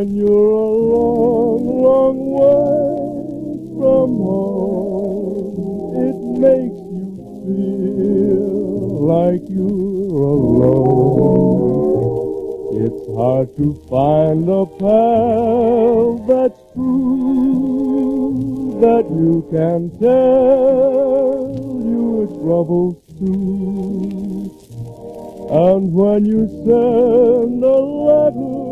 when you're a long, long way from home, it makes you feel like you're alone. It's hard to find a pal that's true, that you can tell your troubles to. And when you send a letter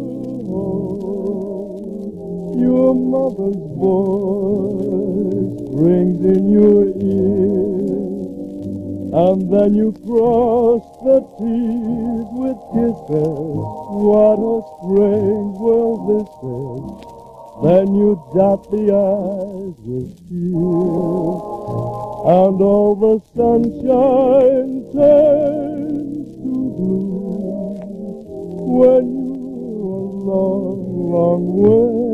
home, your mother's voice rings in your ear, and then you cross the T's with kisses. What a strange world this is. Then you dot the I's with tears, and all the sunshine turns to blue when you're a long, long way